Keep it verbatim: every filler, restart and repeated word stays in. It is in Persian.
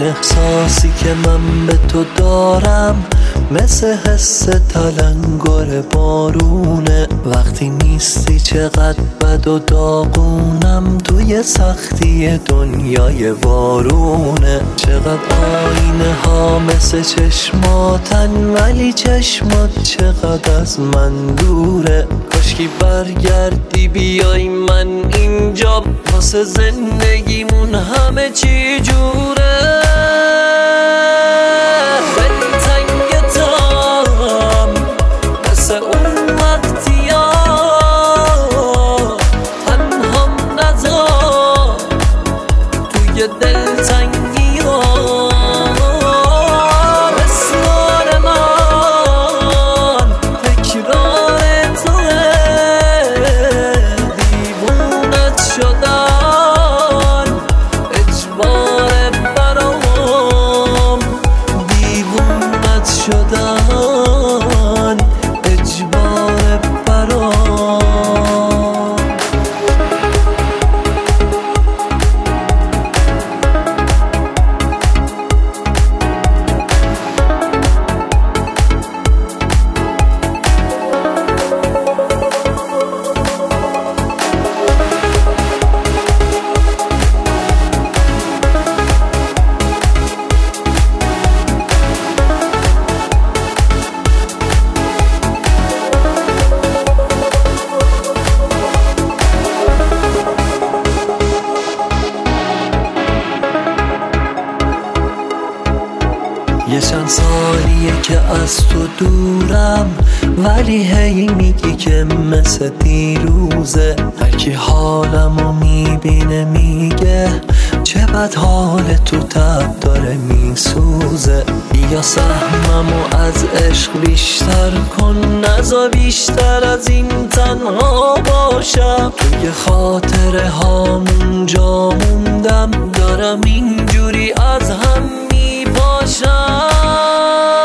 این احساسی که من به تو دارم مثل حس تلنگر بارونه. وقتی نیستی چقدر بد و داغونم، توی سختی دنیای وارونه. چقدر آینه ها مثل چشماتن، ولی چشمات چقدر از من دوره. کاشکی برگردی بیای من اینجا، واسه زندگیمون همه چی جوره. شدن اجبار برام. یه چند سالیه که از تو دورم، ولی هی میگی که مثل دیروزه. هرکی حالمو میبینه میگه چه بد حال تو تب داره میسوزه. بیا سهممو از عشق بیشتر کن، نزا بیشتر از این تنها باشم. توی خاطره هامون جا موندم، دارم اینجوری از هم میپاشم.